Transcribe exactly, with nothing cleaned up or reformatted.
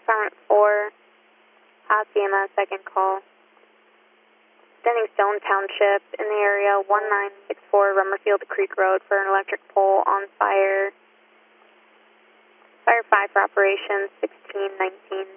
Department four, Hacienda, second call. Standing Stone Township in the area, one nine six four Rummerfield Creek Road for an electric pole on fire. Fire five for operation sixteen nineteen.